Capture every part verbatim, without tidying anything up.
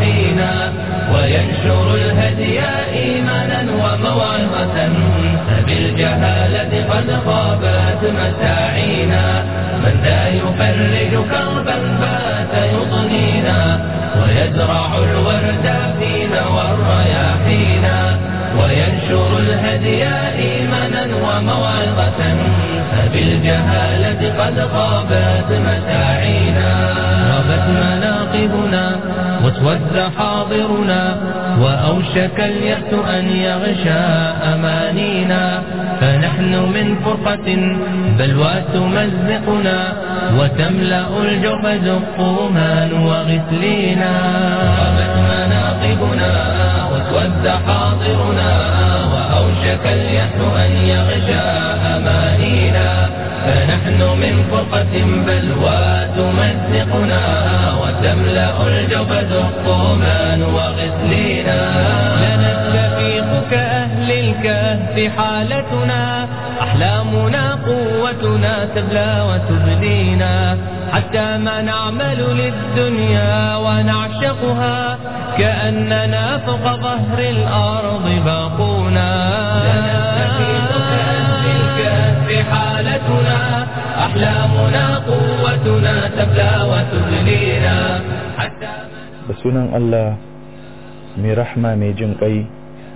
رياحينا وينشر الهدي إيمانا وموعظة فبالجهالة قد خابت مساعينا من ذا يفرج كربا بات يضنينا ويزرع الورد فينا والرياحينا وينشر الهدي إيمانا وموعظة فبالجهالة قد خابت مساعينا غابت مناقبنا واسود حاضرنا وأوشك اليأس أن يغشى أمانينا فنحن من فرقة بلوى تمزقنا وتملأ الجحد الطومان وغسلينا غابت مناقبنا واسود حاضرنا وأوشك اليأس أن يغشى أمانينا فنحن من فرقة بلوى تمزقنا وتملأ الجبد الطومان وغسلينا لنستفيق كأهل الكهف حالتنا أحلامنا قوتنا تبلى وتبدينا حتى ما نعمل للدنيا ونعشقها كأننا فوق ظهر الأرض باقونا لنستفيق كأهل الكهف حالتنا أحلامنا قوتنا تبلى وتبلينا da sunan Allah mai rahma mai jin ƙai,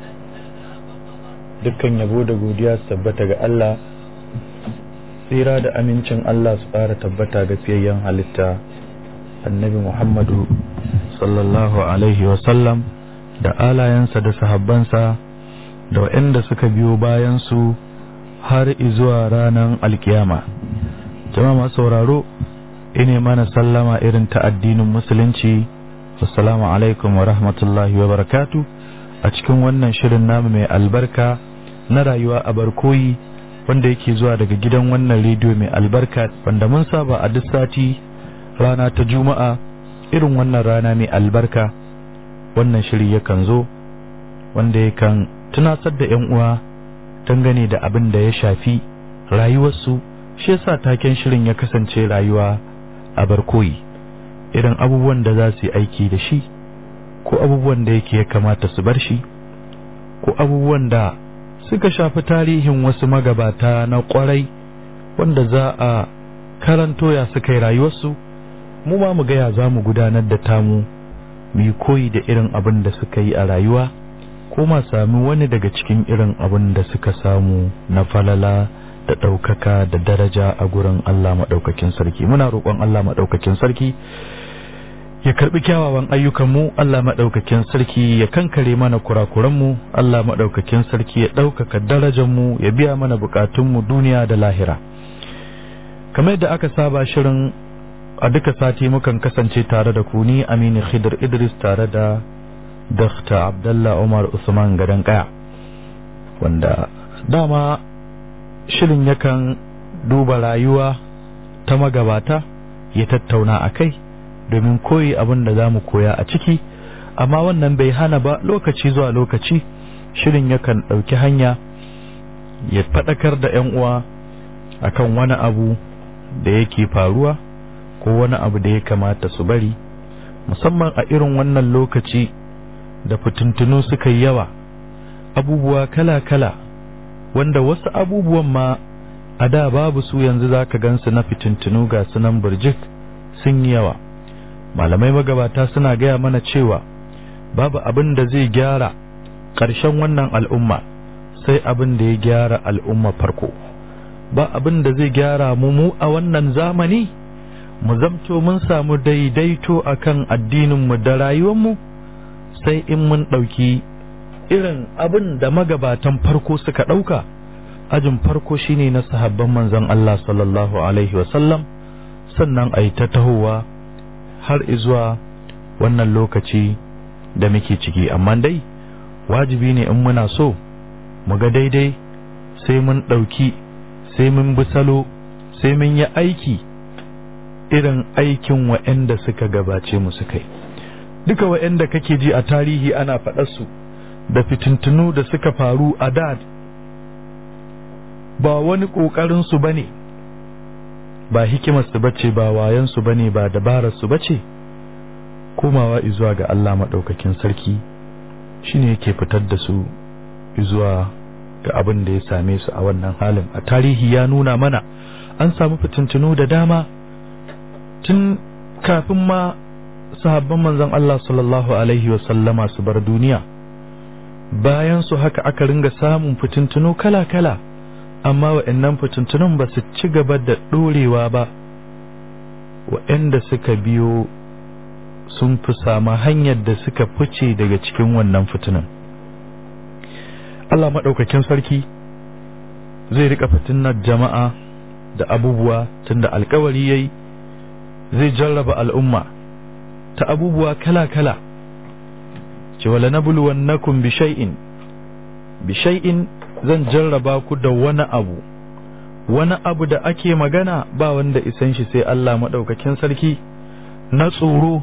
dukkan yabo da godiya su tabbata ga Allah, tsira da amincin Allah su ƙara tabbata ga fiyayyen halitta annabi Muhammadu sallallahu alaihi wasallam da alayensa da sahabbansa da waɗanda suka biyo bayansu har izuwa ranar alkiyama. Jama'a masu sauraro, ine mana sallama irin ta addinin musulunci. Assalamu alaikum wa rahmatullahi wa barakatu. A cikin wannan shirin namu mai albarka na rayuwa a barkoyi wanda yake zuwa daga gidan wannan rediyo mai albarka, wanda mun saba a duk sati rana ta juma'a irin wannan rana mai albarka wannan shiri yakan zo wanda yakan tunasar da yan uwa dangane da abin da ya shafi rayuwarsu. Shi yasa taken shirin ya kasance rayuwa a barkoyi, irin abubuwan da za su yi aiki da shi ko abubuwan da yake ya kamata su bar shi ko abubuwan da suka shafi tarihin wasu magabata na kwarai wanda za a karanto ya suka yi rayuwarsu, mu ma mu gaya za mu gudanar da tamu mu yi koyi da irin abin da suka yi a rayuwa ko ma sami wani daga cikin irin abin da suka samu na falala da ɗaukaka da daraja a gurin Allah maɗaukakin sarki. Muna roƙon Allah maɗaukakin sarki ya karɓi kyawawan ayyukanmu, Allah maɗaukakin sarki ya kankare mana kurakuranmu, Allah maɗaukakin sarki ya ɗaukaka darajanmu, ya biya mana buƙatunmu duniya da lahira. Kamar yadda aka saba shirin a duka sati mukan kasance tare da ku, ni Aminu Khidir Idris tare da Dakta Abdullah Umar Usman Gadan Kaya, wanda dama shirin yakan duba rayuwa ta magabata ya tattauna a kai domin koyi abin da za mu koya a ciki, amma wannan bai hana ba lokaci zuwa lokaci shirin yakan ɗauki hanya ya faɗakar da 'yan uwa akan wani abu da yake faruwa ko wani abu da ya kamata su bari, musamman a irin wannan lokaci da fitintunu suka yi yawa, abubuwa kala-kala wanda wasu abubuwan ma a da babu su yanzu zaka gansu na fitintunu ga sunan burjik sun yi yawa. Malamai magabata suna gaya mana cewa babu abin da zai gyara ƙarshen wannan al'umma sai abin da ya gyara al'umma farko. Ba abin da zai gyara mu mu a wannan zamani mu zamto mun samu daidaito akan addininmu da rayuwarmu sai in mun ɗauki irin abin da magabatan farko suka ɗauka. Ajin farko shine na sahabban manzon Allah sallallahu alaihi wasallam, sannan a yi ta tahowa har izuwa wannan lokaci da muke ciki. Amma dai wajibi ne in muna so mu ga daidai sai mun ɗauki, sai mun bi salo, sai mun yi aiki irin aikin wa'anda suka gabace mu suka yi. Duka wa'anda kake ji a tarihi ana faɗarsu da fitintunu da suka faru a da ba wani ƙoƙarinsu ba ne, ba hikimarsu ba ce, ba wayansu ba ne, ba dabararsu ba ce, komawa izuwa ga Allah maɗaukakin sarki shine yake fitar da su izuwa ga abin da ya same su a wannan halin. A tarihi ya nuna mana an samu fitintunu da dama tun kafin ma sahabban manzon Allah sallallahu alaihi wa sallama su bar duniya. Bayan su haka aka ringa samun fitintunu kala-kala, amma waɗannan fitintunun ba su ci gaba da ɗorewa ba. Waɗanda suka biyo sun fi sama hanyar da suka fice daga cikin wannan fitinin. Allah maɗaukakin sarki zai rika fitinar jama'a da abubuwa tunda alkawari yayi zai jarraba al'umma ta abubuwa kala-kala. ce wala nabluwannakum bi shay'in bi shay'in zan jarraba ku da wani abu wani abu da ake magana ba wanda isan shi sai Allah maɗaukakin sarki, na tsoro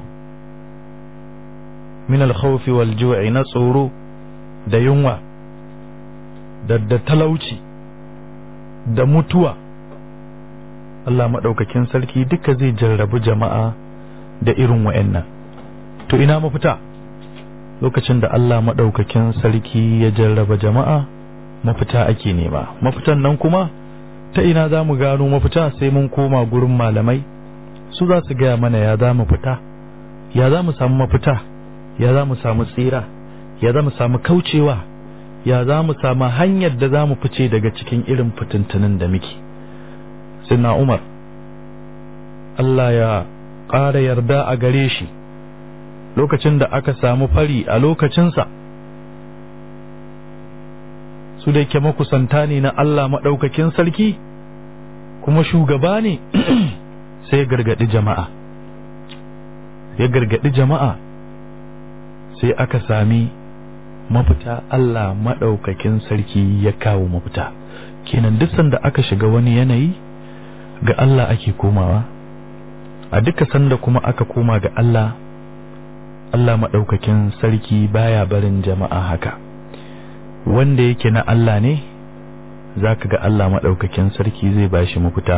min al-khawfi wal ju'i, na tsoro da yunwa da da talauci da mutuwa. Allah maɗaukakin sarki duka zai jarrabu jama'a da irin wa'annan. To ina mafita? Lokacin da Allah maɗaukakin sarki ya jarraba jama'a, mafita ake nema. Mafitan nan kuma ta ina za mu gano mafita? Sai mun koma gurin malamai, su za su gaya mana ya za mu fita, ya za mu samu mafita, ya za mu samu tsira, ya za mu samu kaucewa, ya za mu samu hanyar da za mu fice daga cikin irin fitintunin da muke. Sinna Umar, Allah ya ƙara yarda a gare shi, lokacin da aka samu fari a lokacinsa, su da yake makusanta ne na Allah maɗaukakin sarki kuma shugaba ne, sai ya gargaɗi jama'a ya gargaɗi jama'a sai aka sami mafita. Allah maɗaukakin sarki ya kawo mafita. Kenan duk sanda aka shiga wani yanayi, ga Allah ake komawa. A duka sanda kuma aka koma ga Allah, Allah maɗaukakin sarki baya barin jama'a haka. Wanda yake na Allah ne, zaka ga Allah maɗaukakin sarki zai bashi mafita.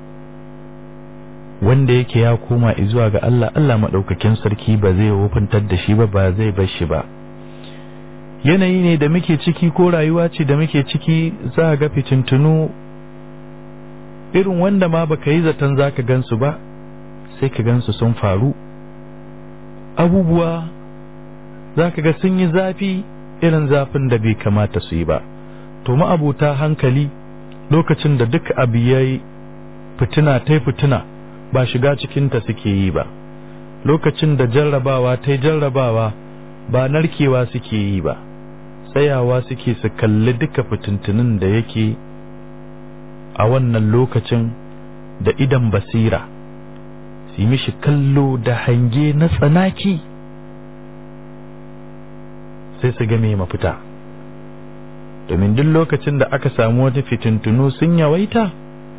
Wanda yake ya koma zuwa ga Allah, Allah maɗaukakin sarki ba zai wofintar da shi ba, ba zai bar shi ba. Yanayi ne da muke ciki ko rayuwa ce da muke ciki, za ga fitintunu irin wanda ma baka yi zaton zaka gansu ba, sai ka gansu sun faru. Abubuwa zaka ga sun yi zafi, irin zafin da bai kamata su yi ba. To ma'abuta hankali, lokacin da duk abu yayi fitina tai fitina, ba shiga cikinta suke yi ba. Lokacin da jarrabawa tai jarrabawa, ba narkewa suke yi ba, tsayawa suke su kalli duka fitintunin da yake a wannan lokacin da idan basira, su yi mishi kallo da hange na tsanaki, sai su ga me mafita. Domin duk lokacin da aka samu wata fitintunu sun yawaita,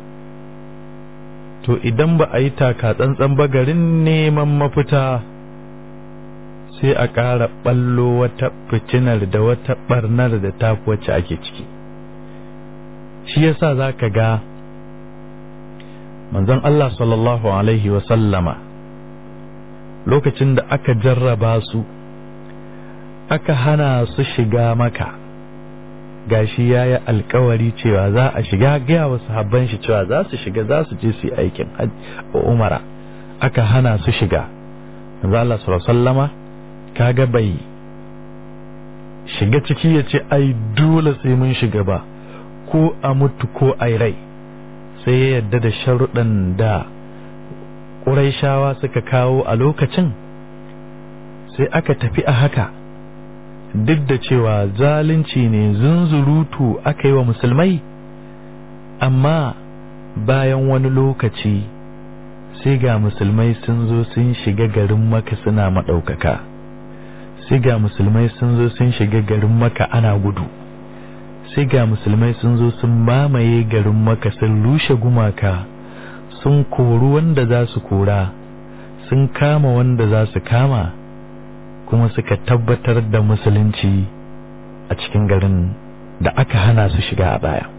to idan ba a yi taka tsantsan ba garin neman mafita, sai a ƙara ɓallo wata fitinar da wata ɓarnar da ta wacce ake ciki. Shi yasa za ka ga manzon Allah sallallahu alaihi wa sallama, lokacin da aka jarraba su, aka hana su shiga Maka, gashi ya yi alkawari cewa za a shiga, gaya wa sahabban shi cewa za su shiga, za su je su yi aikin umara, aka hana su shiga. manzon Allah sallallahu alaihi wa sallama kaga bai shiga ciki ya ce ai dole sai mun shiga ba, ko a mutu ko ai rai, sai ya yadda da sharuɗan da Qurayshawa suka kawo a lokacin, sai aka tafi a haka. Duk da cewa zalunci ne zunzurutu aka yi wa musulmai, amma bayan wani lokaci sai ga musulmai sun zo sun shiga garin Makka suna maɗaukaka, sai ga musulmai sun zo sun shiga garin Makka ana gudu, sai ga musulmai sun zo sun mamaye garin Makka, sun rushe gumaka, sun kori wanda za su kora, sun kama wanda za su kama, kuma suka tabbatar da musulunci a cikin garin da aka hana su shiga a baya.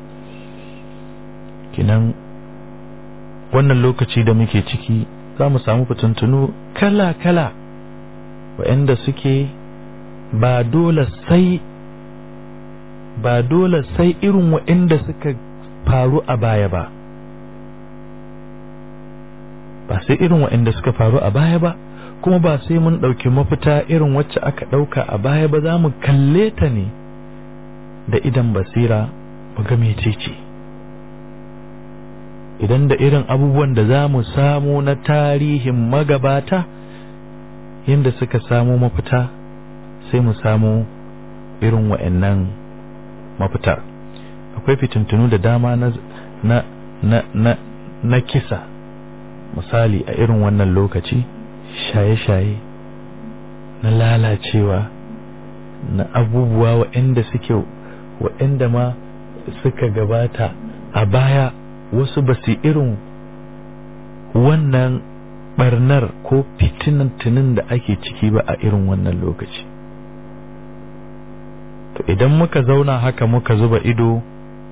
Kinan wannan lokaci da muke ciki za mu samu fitintunu kala-kala waɗanda suke ba dole sai ba dole sai irin waɗanda suka faru a baya ba ba sai irin waɗanda suka faru a baya ba kuma ba sai mun ɗauki mafita irin wacce aka ɗauka a baya ba za mu kalle ta ne da idan basira mu ga mecece idan da irin abubuwan da za mu samu na tarihin magabata yadda suka samu mafita sai mu samu irin wa'annan mafita akwai fitintunu da dama na na na na, na kisa misali a irin wannan lokaci shaye-shaye na lalacewa na abubuwa wa'anda suke wa'anda ma suka gabata a baya wasu ba su irin wannan barnar ko fitinantunin da ake ciki ba a irin wannan lokaci to idan muka zauna haka muka zuba ido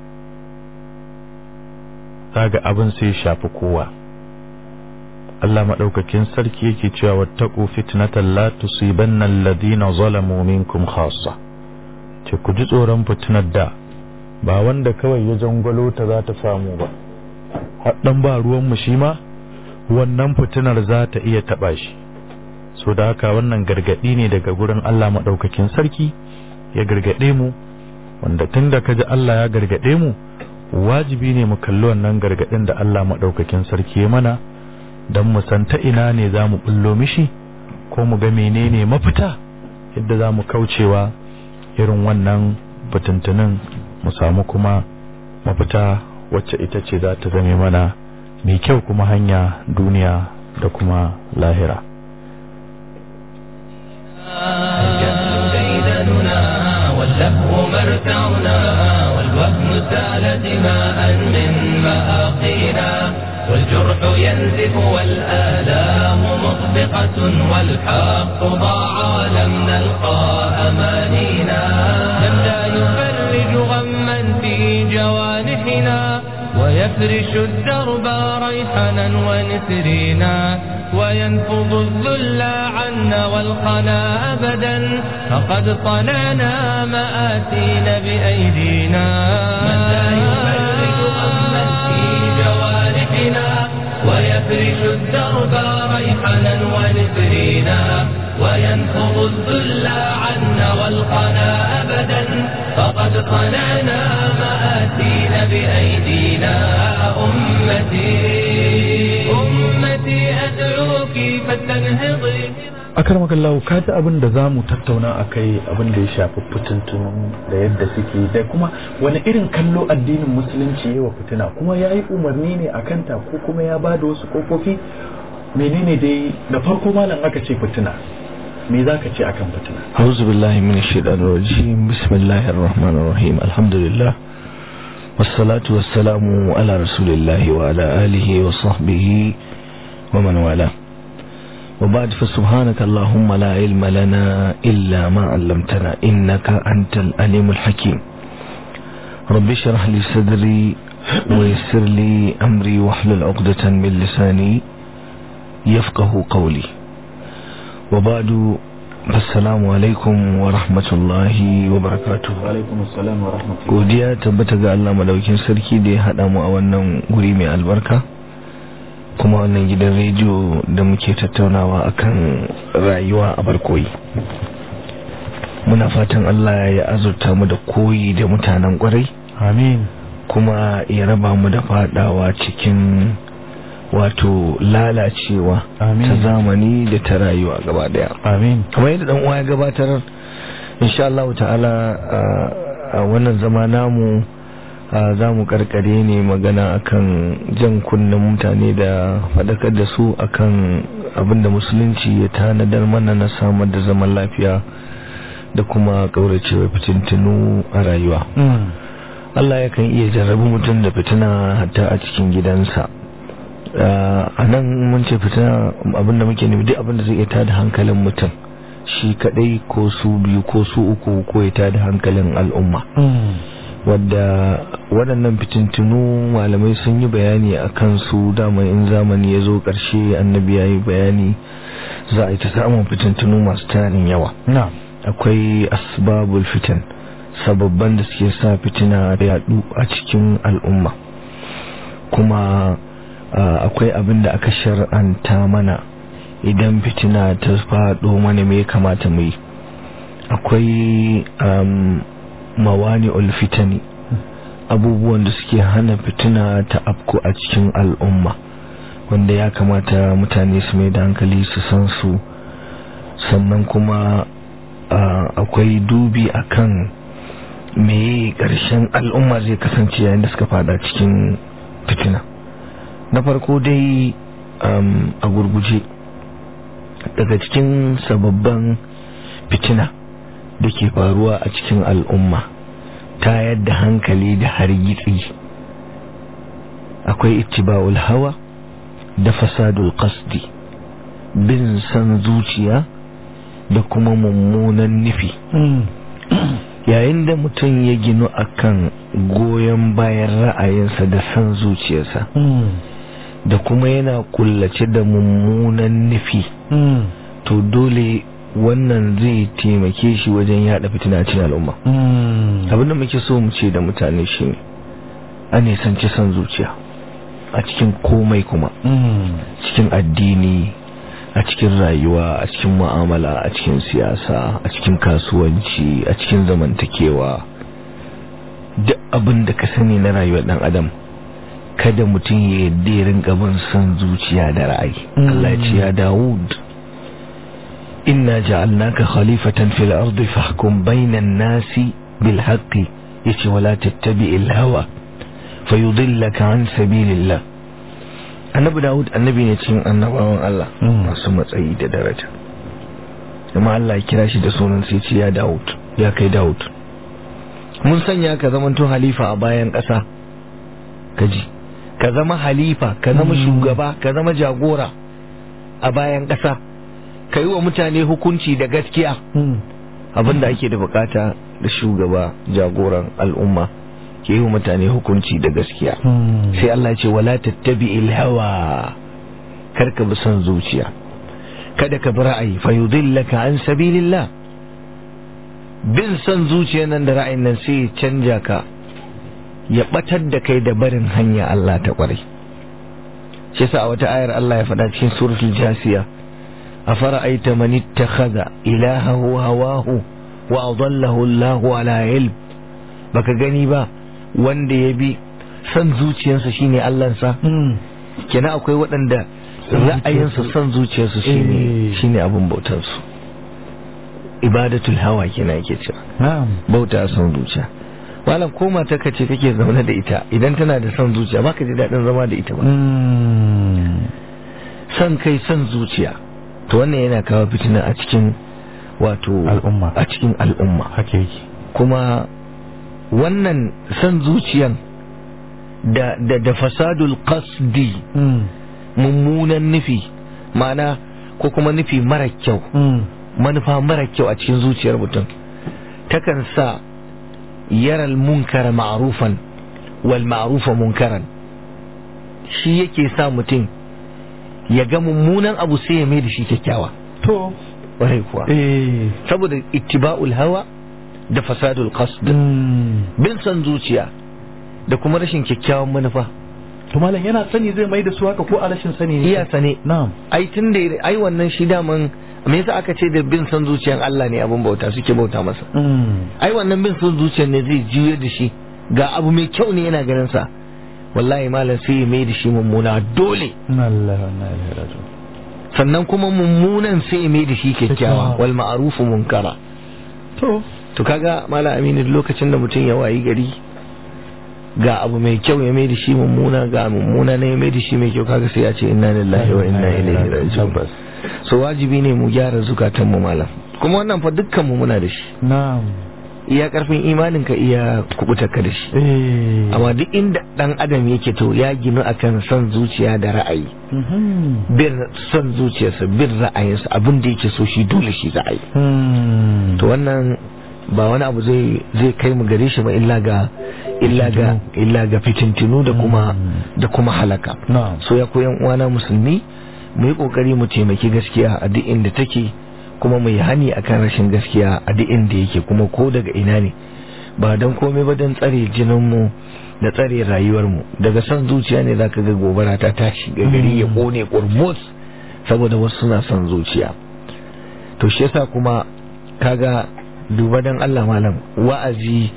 kaga abin sai shafi kowa Allah madaukakin sarki yake cewa wattaqu fitnatan la tusibanna alladhina zalamu minkum khassa ce ku ji tsoron fitnar da ba wanda kawai ya jangwalo ta za ta samu ba haddan ba ruwan mu shi ma wannan fitinar za ta iya taba shi so da haka wannan gargadi ne daga gurin Allah madaukakin sarki ya gargade mu wanda tunda kaji Allah ya gargade mu wajibi ne mu kalli wannan gargadin da Allah madaukakin sarki ya mana dan mu san ta ina ne zamu bullo mishi ko mu ga menene mafita yadda zamu kaucewa irin wannan fitintunin mu samu kuma mafita wacce ita ce za ta zame mana mai kyau kuma hanya duniya da kuma lahira واللهو مرتعنا والوهم سال دماء من مآقينا والجرح ينزف والآلام مطبقة والحق ضاع لم نلقى أمانينا من لا يفرج غما في جوانحنا ويفرش الدرب ريحنا ونسرينا وينفض الذل عنا والقنا أبدا فقد طلعنا مآسينا بأيدينا من لا يفرج غما في جوانحنا ويفرش الدرب ريحنا ونسرينا وينفض الذل عنا والقنا أبدا فقد طلعنا مآسينا بأيدينا أمتي أمتي أدعوك فلتنهضي akar makallahu ka ji abin da za mu tattauna a kai abin da ya shafi fitintunu da yadda suke da kuma wani irin kallo addinin musulunci yawa fitina kuma ya yi umarni ne a kanta ko kuma ya ba da wasu kofofi menene dai da farko malam aka ce fitina me za ka ce akan fitina a'udhu billahi minash shaitanir rajim bismillahir rahmanir rahim alhamdulillah wassalatu wassalamu ala rasulillahi wa ala alihi wa sahbihi wa man wala وبعد فسبحانك اللهم لا علم لنا إلا ما علمتنا إنك أنت العليم الحكيم رب اشرح لي صدري ويسر لي أمري واحلل عقدة من لساني يفقه قولي وبعد السلام عليكم ورحمة الله وبركاته alaikum assalam wa rahmatullahi godiya tabbata ga Allah madaukin sarki da ya hada mu a wannan guri mai albarka kuma wannan gidan rediyo da muke tattaunawa akan rayuwa a barkoyi muna fatan Allah ya azurta mu da koyi da mutanen kwarai amin kuma ya raba mu da fadawa cikin wato lalacewa ta zamani da ta rayuwa gaba daya amin kamar yadda dan uwa ya gabatar insha Allah ta'ala a wannan zama namu za mu karkare ne magana akan jan kunnen mutane da fadakar da su akan abinda musulunci ya tanadar mana na samar da zaman lafiya da kuma kauracewa fitintunu a rayuwa Allah yakan iya jarrabi mutum da fitina hatta a cikin gidansa a nan mun ce fitina abinda muke nufi duk abinda zai iya tada hankalin mutum shi kadai ko su biyu ko su uku ko ya tada hankalin al'umma wadda waɗannan fitintunu malamai sun yi bayani a kansu dama in zamani ya zo ƙarshe annabi ya yi bayani za a yi ta samun fitintunu masu tarin yawa. Akwai asbabul fitan, sababban da suke sa fitina da yaɗu a cikin al'umma, kuma akwai abin da aka shar'anta mana idan fitina ta faɗo mana me kamata mu yi. Akwai um, mawani ulfitani, abubuwan da suke hana fitina ta afko a cikin al'umma, wanda ya kamata mutane su mai da hankali su san su. Sannan kuma uh, akwai dubi akan me ƙarshen al'umma zai kasance yayin da suka fada cikin fitina. Na farko dai um, a gurguje daga cikin sababban fitina da ke faruwa a cikin al'umma ta yadda hankali da hargitsi akwai ittiba'ul hawa da fasadul qasdi, bin san zuciya da kuma mummunan nufi. Yayin da mutum ya ginu akan goyon bayan ra'ayinsa da san zuciyarsa da kuma yana kullace da mummunan nufi, to dole wannan zai taimake shi wajen yada fitina cikin al'umma. Abinda muke so mu ce da mutane shi ne a nisanci san zuciya a cikin komai, kuma cikin addini, a cikin rayuwa, a cikin mu'amala, a cikin siyasa, a cikin kasuwanci, a cikin zamantakewa, duk abin da ka sani na rayuwar dan adam kada mutum ya yadda ya rinka bin san zuciya da ra'ayi. Allah ya ce ya Dawud, inna ja'alnaka khalifatan fil ardi fahkum bainan nasi bil haqqi, yace wala tattabi'il hawa fayudillaka an sabilillah. Annabi Dawud annabi ne cikin annabawan Allah masu matsayi da daraja, amma Allah ya kira shi da sunan sai ce ya Dawud, ya kai Dawud, mun sanya ka zama tun halifa a bayan ƙasa. Kaji, ka zama halifa, ka zama shugaba, ka zama jagora a bayan ƙasa, ka yi wa mutane hukunci da gaskiya. Abinda ake da bukata da shugaba, jagoran al'umma, ke yi wa mutane hukunci da gaskiya. Sai Allah ce wala tattabi'il hawa, kar ka bi son zuciya, kada ka bi ra'ayi, fa yudillaka an sabilillah. Bin son zuciya nan da ra'ayin nan sai canja ka, ya batar da kai da barin hanya Allah ta kwarai. Shi yasa a wata ayar Allah ya faɗa cikin suratul Jasiya, afara'aita man ittakhadha ilahahu hawahu wa adallahu Allahu ala ilm. Baka gani ba wanda ya bi son zuciyarsa shine Allahnsa. Kenan akwai waɗanda ra'ayinsu son zuciyarsu shine shine abin bautar su. Ibadatul hawa kenan yake cewa, bauta son zuciya. Malam ko mata ka ce kake zaune da ita, idan tana da son zuciya baka ji daɗin zama da ita ba. Son kai son zuciya, to wannan yana kawo fitina a cikin wato al'umma, a cikin al'umma haka yake. Kuma wannan son zuciyan da da, da fasadul qasdi, mummunan nufi, ma'ana ko kuma nufi mara kyau, manufa mara kyau a cikin zuciyar mutum, takan sa yaral munkara ma'rufan wal ma'rufa munkaran. Shi yake sa mutum ya ga mummunan abu sai ya mai da shi kyakkyawa. To wai kuwa eh saboda ittiba'ul hawa da fasadul qasd, bin san zuciya da kuma rashin kyakkyawan manufa. To malam yana sani zai mai da su haka ko a rashin sani ne? Iya sane. Na'am. Ai tunda ai wannan shi daman me yasa aka ce da bin san zuciyan Allah ne abin bauta, suke bauta masa. Ai wannan bin san zuciyan ne zai juye da shi ga abu mai kyau ne yana ganin sa, wallahi malam sai mai da shi mummuna dole. Sannan kuma mummunan sai mai da shi kyakkyawa, wal ma'rufu munkara. To to kaga malam Aminu, lokacin da mutum ya wayi gari ga abu mai kyau ya mai da shi mummuna, ga mummuna ne ya mai da shi mai kyau, kaga sai ya ce inna lillahi wa inna ilaihi raji'un. So wajibi ne mu gyara zukatan mu malam, kuma wannan fa dukkan mu muna da shi. Na'am. Iya karfin imanin ka iya kubutar ka da shi. Eh. Amma duk inda dan adam yake to ya ginu akan son zuciya da ra'ayi. Bin son zuciyarsa, bin ra'ayinsa, abin da yake so shi dole shi za a yi. To wannan ba wani abu zai zai kai mu gare shi ba illa ga illa ga illa ga fitintinu da kuma da kuma halaka. So ya koyan uwana musulmi mu yi kokari mu taimaki gaskiya a duk inda take, kuma mu yi hani akan rashin gaskiya a duk inda yake, kuma ko daga ina ne, ba don komai ba don tsare jinin mu da tsare rayuwar mu. Daga son zuciya ne zaka ga gobara ta tashi ga gari ya kone kurmus saboda wasu suna son zuciya. To shi yasa kuma kaga duba dan Allah malam wa'azi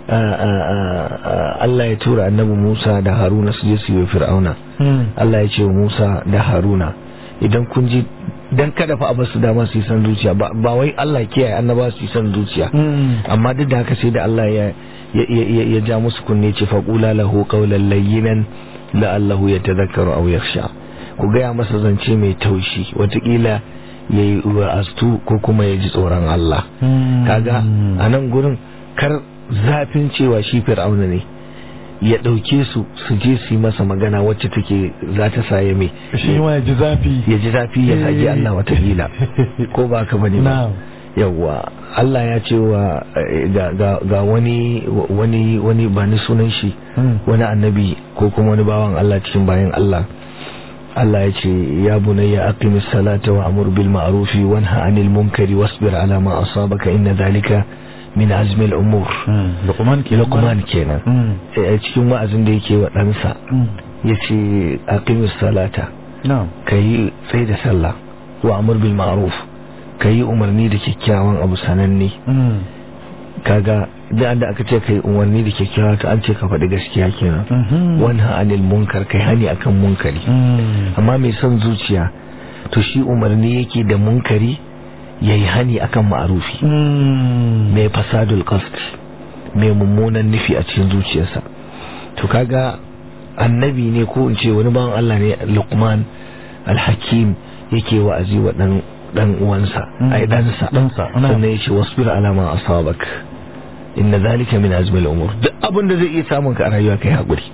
Allah ya tura annabi Musa da Haruna su je su yi Fir'auna. Allah ya ce wa Musa da Haruna idan kun ji, dan kada fa a basu dama su yi san zuciya, ba wai Allah kiyaye annaba su yi san zuciya, amma duk da haka sai da Allah ya ya ja musu kunne ce faqula lahu qawlan layyinan la'allahu yatadhakkaru aw yakhsha. Ku gaya masa zance mai taushi, watakila ya yi wa'astu ko kuma ya ji tsoron Allah. Kaga a nan gurin kar zafin cewa shi Fir'auna ne ya ɗauke su su je su yi masa magana wacce take za ta sa ya mai shi ma ya ji zafi ya ji zafi ya zagi Allah watakila ko ba ka bane ba. Yawwa Allah ya ce wa ga wani wani wani ba ni sunan shi wani annabi ko kuma wani bawan Allah cikin bayan Allah Allah ya ce ya bunayya aqimis salata wa amur bil ma'rufi wanha 'anil munkari wasbir 'ala ma asabaka inna dhalika min azmi al umur. Luqman kenan Luqman kenan a cikin wa'azin da yake wa ɗansa yace aqimis salata na'am kai sai da sallah wa amur bil ma'ruf kai umarni da kyakkyawan abu sananne. Kaga da da aka ce kai umarni da kyakkyawa to an ce ka faɗi gaskiya kenan. Wanha anil munkar kai hani akan munkari. Amma mai son zuciya to shi umarni yake da munkari yayi hani akan ma'rufi. Mai fasadul qasd, mai mummunan nufi a cikin zuciyarsa. To kaga annabi ne ko in ce wani bawan Allah ne Luqman al-Hakim yake wa'azi wa dan dan uwansa ai dansa sannan yace wasbir ala ma asabak inna zalika min azmi al-umur. duk abin da zai iya samun ka a rayuwa kai hakuri.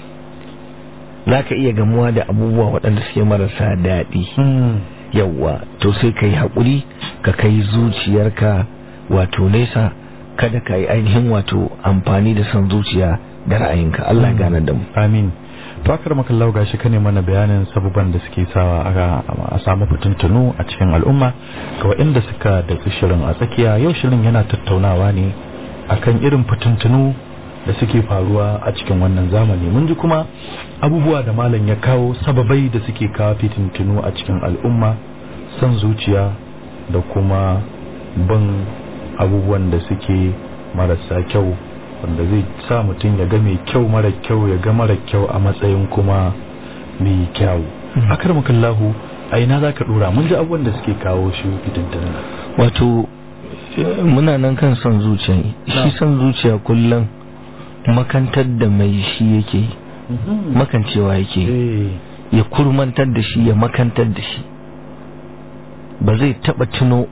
Zaka iya gamuwa da abubuwa waɗanda suke marasa daɗi, yawa to sai kai hakuri ka kai zuciyarka wato nesa, kada ka yi ainihin wato amfani da son zuciya da ra'ayinka. Allah ya gane da mu. Amin. To akar makallau gashi kane mana bayanin sababan da suke sawa a samu fitintunu a cikin al'umma ga waɗanda suka da shirin a tsakiya. Yau shirin yana tattaunawa ne akan irin fitintunu da suke faruwa a cikin wannan zamani. Mun ji kuma abubuwa da malam ya kawo sababai da suke kawo fitintunu a cikin al'umma, son zuciya da kuma bin abubuwan da suke marasa kyau, wanda zai sa mutum ya ga mai kyau mara kyau, ya ga mara kyau a matsayin kuma mai kyau. Akar makallahu a ina za ka dora? Mun ji abubuwan da suke kawo shi fitintunan. Wato muna nan kan son zuciya. Shi son zuciya kullum makantar da mai shi yake, makancewa yake, ya kurmantar da shi, ya makantar da shi. Ba zai taba tuno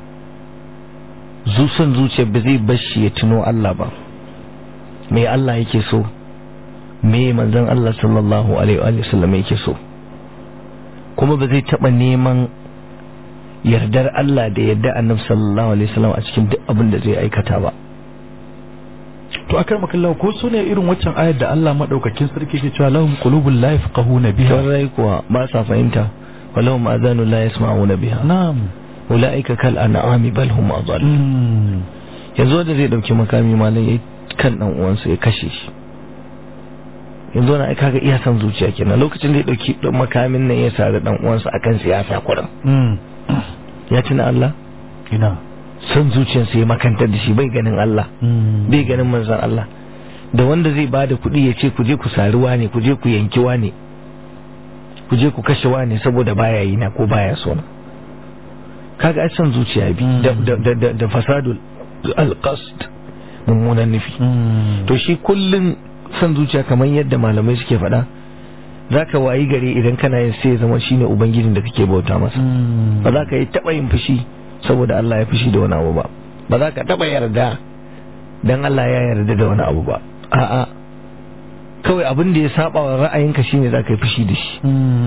son zuciya, ba zai bar shi ya tuno Allah ba. Me Allah yake so, me manzon Allah sallallahu alaihi wa sallam yake so, kuma ba zai taba neman yardar Allah da yadda annabi sallallahu alaihi wasallam a cikin duk abin da zai aikata ba. To akar makallahu ko so ne irin waccan ayar da Allah madaukakin sarki ke cewa lahum qulubul la yafqahuna biha. Sai kuwa ba sa fahimta, walahum adanu la yasma'una biha. Na'am. Ulaika kal an'ami bal hum adall. Yanzu da zai dauki makami malam yayi kan dan uwansa ya kashe shi, yanzu na kaga iya san zuciya kenan. Lokacin da ya dauki makamin nan ya sare dan uwansa akan siyasa kuran, ya tuna Allah ina san zuciyarsa ya makantar da shi, bai ganin Allah, bai ganin manzon Allah. Da wanda zai bada kuɗi ya ce ku je ku sari wane, ku je ku yanki wane, ku je ku kashe wane saboda baya yi na ko baya so na. Kaga ai san zuciya bi da da da, da fasadul alqasd, mummunan nufi. To shi kullun san zuciya kamar yadda malamai suke faɗa, zaka wayi gare idan kana yin sai zama shine ubangijin da kake bauta masa. Ba za ka yi taba yin fushi saboda Allah ya fushi da wani abu ba, ba za ka taba yarda dan Allah ya yarda da wani abu ba. A'a, kawai abin da ya saba wa ra'ayinka shine za ka yi fushi da shi.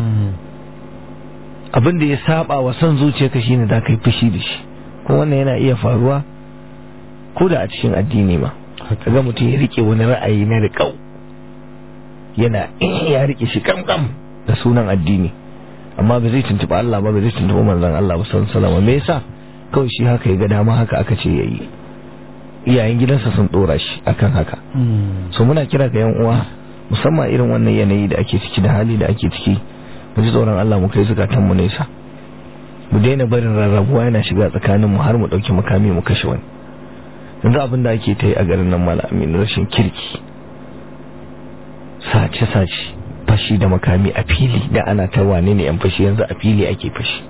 Abin da ya saba wa son zuciyarka shine za ka yi fushi da shi. Ko wannan yana iya faruwa ko da a cikin addini ma kaga mutum ya rike wani ra'ayi na riƙau yana ya rike shi kamkam da sunan addini amma ba zai tuntuɓa Allah ba ba zai tuntuɓa manzon Allah ba sallallahu alaihi wasallam. Me yasa? kawai shi haka ya ga dama, haka aka ce yayi, iyayen gidansa sun dora shi akan haka. So muna kira ga yan uwa musamman irin wannan yanayi da ake ciki da hali da ake ciki, mu ji tsoron Allah mu kai zukatan mu nesa, mu daina barin rarrabuwa yana shiga tsakanin mu har mu dauki makami mu kashe wani. Yanzu abin da ake ta yi a garin nan malamin rashin kirki, sace sace, fashi da makami a fili, da ana ta wane ne yan fashi, yanzu a fili ake fashi.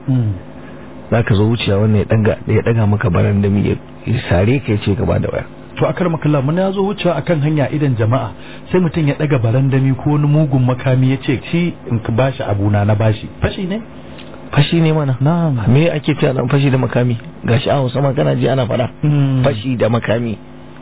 Zaka zo wuciya wannan ya daga ya daga maka barandami ya sare ka ce gaba da waya. To akar makalla mun ya zo wucewa akan hanya idan jama'a sai mutum ya daga barandami ko wani mugun makami ya ce shi in ka bashi abuna na bashi, fashi ne? Fashi ne mana. Na'am. Me ake cewa dan fashi da makami? Gashi a Hausa ma kana ji ana fada fashi da makami.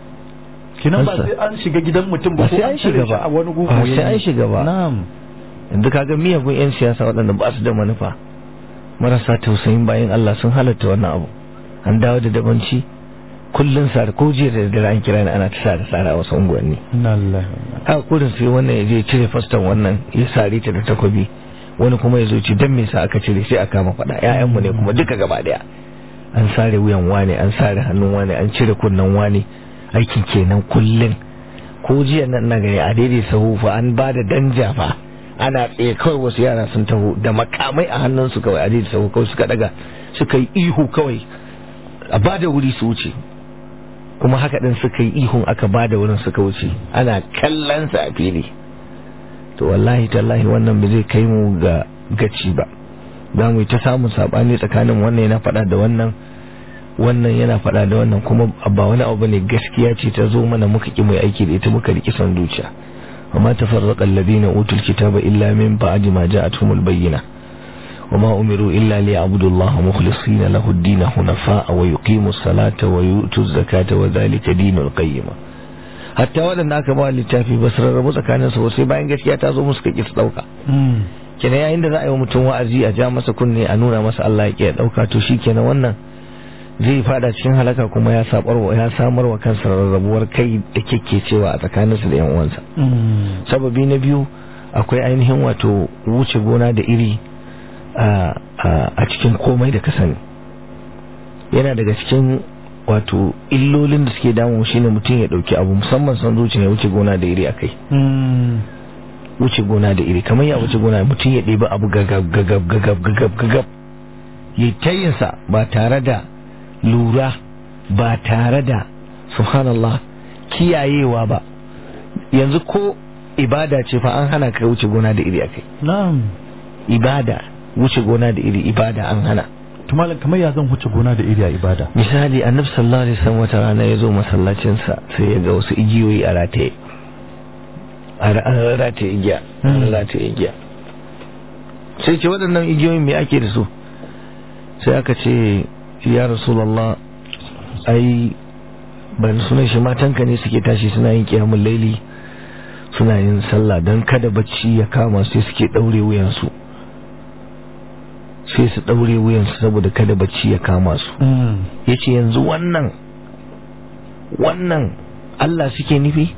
Kinan ba sai an shiga gidan mutum ba, sai an shiga ba a wani gugu ba sai an shiga ba. Na'am. Yanzu kaga miyagun yan siyasa waɗanda ba su da manufa, marasa tausayin bayan Allah sun halatta wannan abu. An dawo da dabanci kullun sa ko jiya da dare an kira ni ana ta sa da tsara a wasu unguwanni. Allah. Haka kudin sai wannan ya je cire fastan wannan ya sare ta da takobi, wani kuma ya zo ce dan me sa aka cire, sai a kama fada. Ƴaƴanmu ne kuma duka gaba daya. An sare wuyan wane, an sare hannun wane, an cire kunnan wane. Aikin kenan kullun. Ko jiya nan na gani a daidai sahu fa an ba da danja fa. Ana tsaye kawai wasu yara sun taho da makamai a hannunsu kawai a daidai sahu kawai suka daga suka yi ihu kawai a ba da wuri su wuce. Kuma haka din suka yi ihun aka ba da wurin suka wuce, ana kallon sa a fili. To wallahi tallahi wannan ba zai kai mu ga gaci ba. Za mu yi ta samun sabani tsakanin wannan yana faɗa da wannan, wannan yana faɗa da wannan, kuma ba wani abu ne, gaskiya ce ta zo mana muka ki mu aiki da ita, muka riki son zuciya. وما تفرق الذين أوتوا الكتاب إلا من بعد ما جاءتهم البينة وما أمروا إلا ليعبدوا الله مخلصين له الدين حنفاء ويقيموا الصلاة ويؤتوا الزكاة وذلك دين القيمة. hatta waɗanda aka ba littafi ba su rarrabu tsakanin su sai bayan gaskiya ta zo musu kake su dauka. Kenan yayin da za a yi wa mutum wa'azi a ja masa kunne a nuna masa Allah ya ke dauka, to shikenan wannan zai fada cikin halaka kuma ya sabarwa ya samarwa kansa rarrabuwar kai da kike cewa a tsakaninsu da yan uwansa. Sababi na biyu akwai ainihin wato wuce gona da iri a cikin komai da ka sani. Yana daga cikin wato illolin da suke damu shine mutum ya dauki abu musamman san zuciya ya wuce gona da iri akai. Wuce gona da iri kamar ya wuce gona, mutum ya ɗebi abu gagab gagab gagab gagab gagab ya tayinsa ba tare da lura, ba tare da subhanallah kiyayewa ba. Yanzu ko ibada ce fa an hana ka wuce gona da iri akai. Na'am. Ibada wuce gona da iri ibada an hana. To malam kamar ya zan wuce gona da iri a ibada? Misali annabi sallallahu alaihi wasallam wata rana ya zo masallacin sa sai ya ga wasu igiyoyi a rataye. A rataye igiya, a rataye igiya. Sai ce waɗannan igiyoyin me ake da su? Sai aka ce ya Rasulullah ai ban sunan shi matanka ne suke tashi suna yin kiyamul laili, suna yin sallah dan kada bacci ya kama su, sai suke daure wuyansu sai su daure wuyansu saboda kada bacci ya kama su. Yace yanzu wannan wannan Allah suke nufi?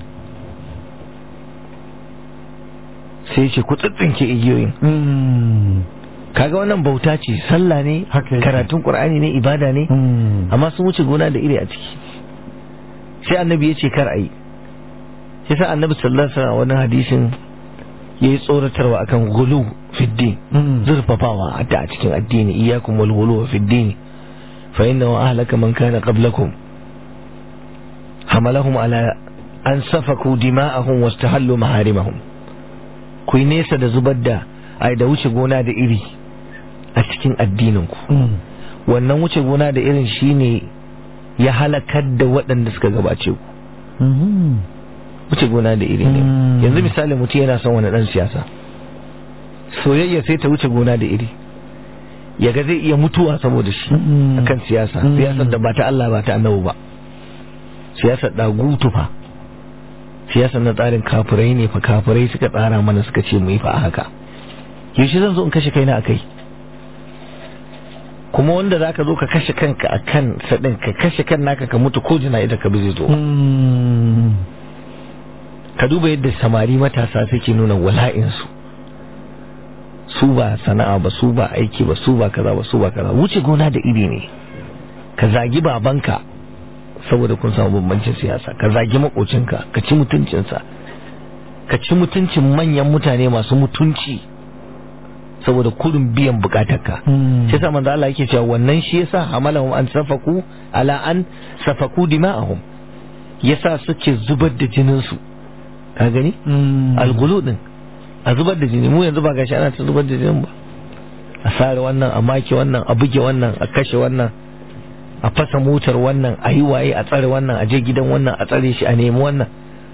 Sai ce ku tsitsinke igiyoyin. Kaga wannan bauta ce, sallah ne, karatun Qur'ani ne, ibada ne, amma sun wuce gona da iri a ciki. Sai annabi ya ce kar ayi. Sai sa annabi sallallahu alaihi wasallam wani hadisin yayi tsoratarwa akan gulu fi din, zurfafawa a cikin addini, iyyakum wal ghulu fi din fa innahu ahlaka man kana qablakum hamalahum ala an safaku dima'ahum wastahallu maharimahum. Ku yi nesa da zubar da ai da wuce gona da iri a cikin addininku. Wannan wuce gona da irin shine ya halakar da waɗanda suka gabace ku. Wuce gona da iri ne. Yanzu misali mutum yana son wani ɗan siyasa, soyayya sai ta wuce gona da iri, yaga zai iya mutuwa saboda shi akan siyasa, siyasar da ba ta Allah ba ta annabi ba, siyasar dagutu fa, siyasar na tsarin kafirai ne fa, kafirai suka tsara mana suka ce mu yi fa haka. Yaushe zan zo in kashe kaina akai? kuma wanda za ka zo ka kashe kanka a kan sadin ka kashe kan naka ka mutu ko jina ita ka bi zai zo ka duba yadda samari matasa suke nuna wala'insu su ba sana'a ba su ba aiki ba su ba kaza ba su ba kaza wuce gona da iri ne ka zagi babanka saboda kun samu bambancin siyasa ka zagi makocinka ka ci mutuncinsa ka ci mutuncin manyan mutane masu mutunci saboda kudin biyan bukatarka shi yasa manzo Allah yake cewa wannan shi yasa hamalahum an safaku ala an safaku dima'ahum yasa suke zubar da jinin su ka gani algulu din a zubar da jini mu yanzu ba gashi ana ta zubar da jinin ba a sare wannan a make wannan a buge wannan a kashe wannan a fasa motar wannan a yi waye a tsare wannan a je gidan wannan a tsare shi a nemi wannan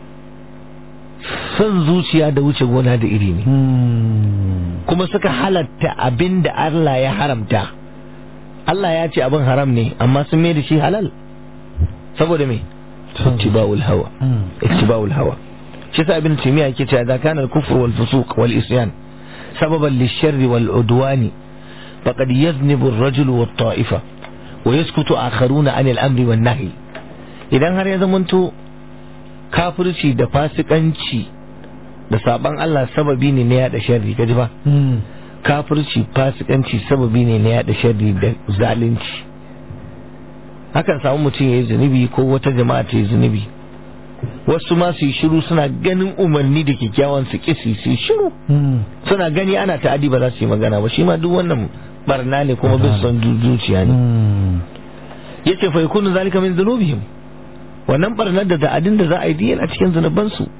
son zuciya da wuce gona da iri ne kuma suka halatta abin da Allah ya haramta Allah ya ce abin haram ne amma sun mai da shi halal saboda me ittiba'ul hawa ittiba'ul hawa shi sa ibn taymiya yake cewa da kana al-kufr wal fusuq wal isyan sababan lish-sharri wal udwani faqad yaznibu ar-rajulu wat-ta'ifa wa yaskutu akharuna 'an al-amri wan-nahy idan har ya zamanto kafirci da fasikanci da saban Allah sababi ne na yada sharri kaji ba kafirci fasikanci sababi ne na yada sharri da zalunci hakan samu mutum yayi zunubi ko wata jama'a ta yi zunubi wasu ma su yi shiru suna ganin umarni da kyakkyawan su kisi su yi shiru suna gani ana ta'adi ba za su yi magana ba shi ma duk wannan barna ne kuma bin son zuciya ne yace fa yakunu zalika min dhunubihim wannan barnar da ta'adin da za a yi yana cikin zunuban su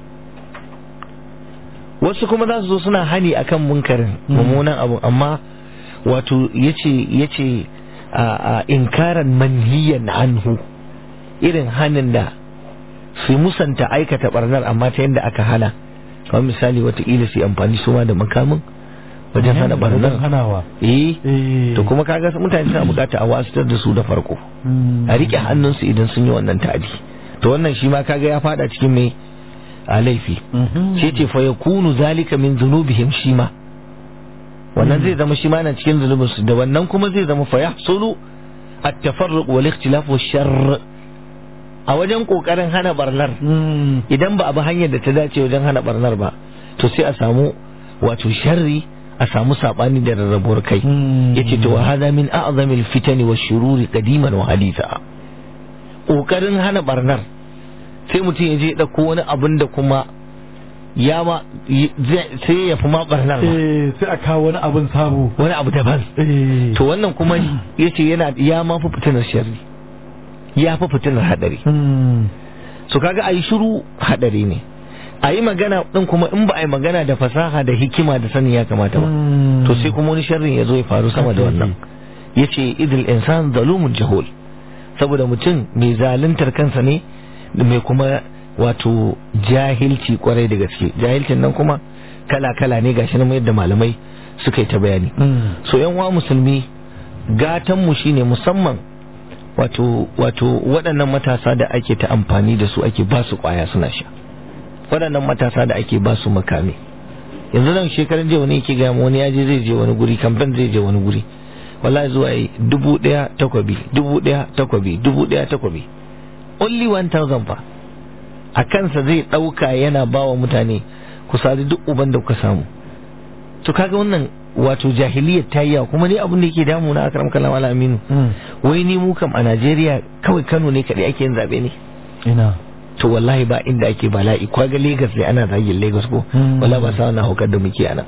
wasu kuma za su zo suna hani akan munkarin mummunan abu amma wato yace yace a inkaran manhiyan anhu irin hanin da su musanta aikata barnar amma ta yadda aka hana kamar misali watakila su amfani su ma da makamin wajen hana barnar hanawa eh to kuma kaga mutane suna bukata a wasitar da su da farko a rike hannunsu idan sun yi wannan ta'adi to wannan shi ma kaga ya fada cikin mai a laifi shi ce fa yakunu zalika min dhunubihim shi ma wannan zai zama shi ma na cikin zunubinsu da wannan kuma zai zama fa yahsulu at-tafarruq wal ikhtilaf wash-sharr a wajen kokarin hana barnar idan ba a bi hanyar da ta dace wajen hana barnar ba to sai a samu wato sharri a samu sabani da rarrabuwar kai yace to wa hada min a'zamil fitani wash-shururi qadiman wa haditha kokarin hana barnar sai mutum ya je ya dauko wani abin da kuma ya ma sai ya fi ma barnar ba sai a kawo wani abin sabo wani abu daban to wannan kuma yace yana ya ma fi fitinar sharri ya fi fitinar hadari so kaga ayi shiru hadari ne ayi magana din kuma in ba ayi magana da fasaha da hikima da sani ya kamata ba to sai kuma wani sharrin ya zo ya faru sama da wannan yace idil insan zalumun jahul saboda mutum mai zaluntar kansa ne mai kuma wato jahilci kwarai da gaske jahilcin nan kuma kala kala ne gashi nan yadda malamai suka yi ta bayani so yan uwa musulmi gatan mu shine musamman wato wato waɗannan matasa da ake ta amfani da su ake ba su kwaya suna sha waɗannan matasa da ake ba su makami yanzu nan shekaran jiya wani yake gaya wani ya je zai je wani guri kamfen zai je wani guri wallahi zuwa yi dubu ɗaya takwabi dubu ɗaya takwabi dubu ɗaya takwabi only one thousand fa a kansa zai ɗauka yana ba wa mutane ku sadi duk uban da kuka samu to kaga wannan wato jahiliyar ta yi yawa kuma ni abin da yake damu na akram kallam ala aminu wai ni mu kam a Najeriya kawai Kano ne kadai ake yin zabe ne ina to wallahi ba inda ake bala'i kwa ga Lagos ne ana zagin Lagos ko wallahi ba sa na hukar da muke ana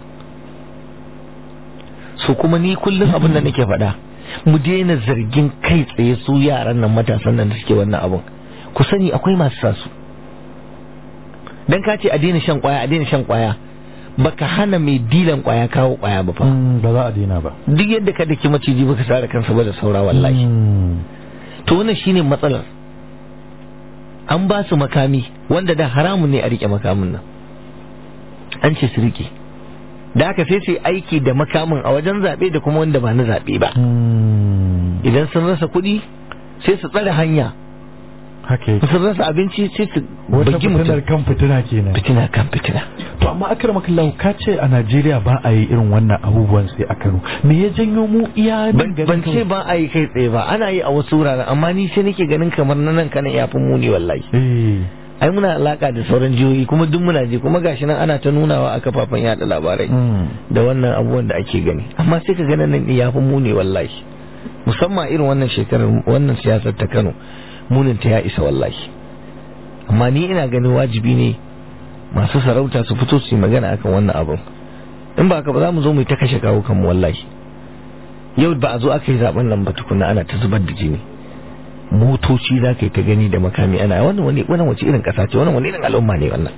so kuma ni kullum abin da nake faɗa mu daina zargin kai tsaye su yaran nan matasan nan da suke wannan abin ku sani akwai masu sa su dan ka ce a daina shan kwaya a daina shan kwaya baka hana mai dilan kwaya kawo kwaya ba fa ba za a daina ba duk yadda ka dake maciji baka sare kansa ba da saura wallahi to wannan shine matsalar an ba su makami wanda da haramun ne a rike makamin nan an ce su rike da haka sai su aiki da makamin a wajen zabe da kuma wanda ba na zabe ba idan sun rasa kuɗi sai su tsare hanya haka yake sun rasa abinci sai su wata bugi mutum fitinar kan fitina kenan fitina kan fitina. to amma akramakallahu ka ce a Najeriya ba a yi irin wannan abubuwan sai a Kano me ya janyo mu iya ban ban ce ba a yi kai tsaye ba, ana yi a wasu wuraren, amma ni sai nake ganin kamar na nan kana ya fi muni wallahi. eh ai muna alaka da sauran jihohi kuma duk muna je, kuma gashi nan ana ta nunawa a kafafen yada labarai da wannan abubuwan da ake gani, amma sai ka ganin nan ya fi muni wallahi, musamman irin wannan shekarar wannan siyasar ta Kano munin ta ya isa wallahi. amma ni ina ganin wajibi ne masu sarauta su fito su yi magana akan wannan abin, in ba ka ba za mu zo mu ta kashe kawo kanmu wallahi. yau ba a zo aka yi zaben nan ba tukuna ana ta zubar da jini, motoci za ka yi ta gani da makami ana wannan wani wannan wace irin kasa ce, wannan wani irin al'umma ne wannan,